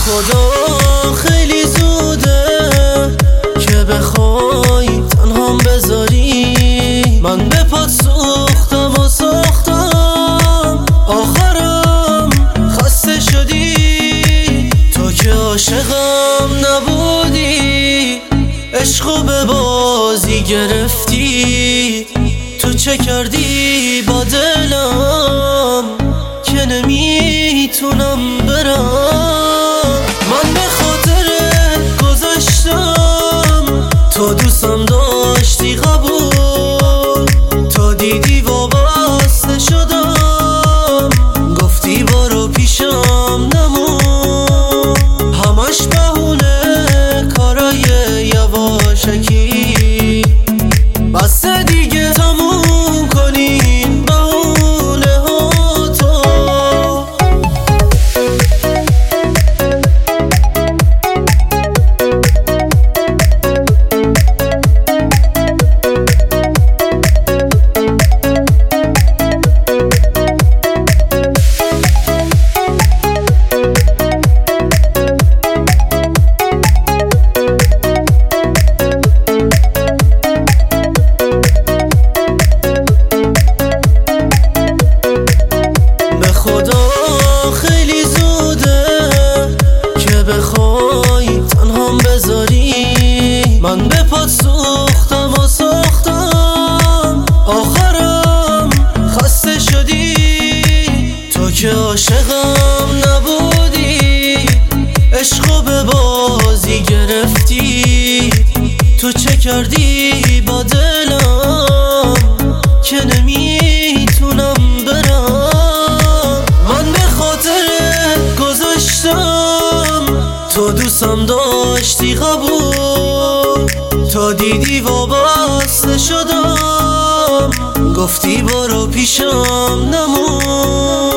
خدا خیلی زوده که بخوای تنهام بذاری. من به پات سوختم و ساختم، آخرم خسته شدی. تو که عاشقم نبودی، عشقو به بازی گرفتی. تو چه کردی با دلم که نمیتونم برم. من به خاطرت گذاشتم، تو دوستم داشتی قبول. تا دیدی وابسته شدم، گفتی برو پیشم نمون. همش بهونه کارای یواشکی، بس دیگه تموم کنین بهونه ها تو. خیلی زوده که بخوای تنهام بذاری. من به پات سوختم و ساختم، آخرم خسته شدی. تو که عاشقم نبودی، عشقو به بازی گرفتی. تو چه کردی با دلم که نمیتونم برم. تو دوستم داشتی قبول. تا دیدی وابسته شدم، گفتی برو پیشم نمون.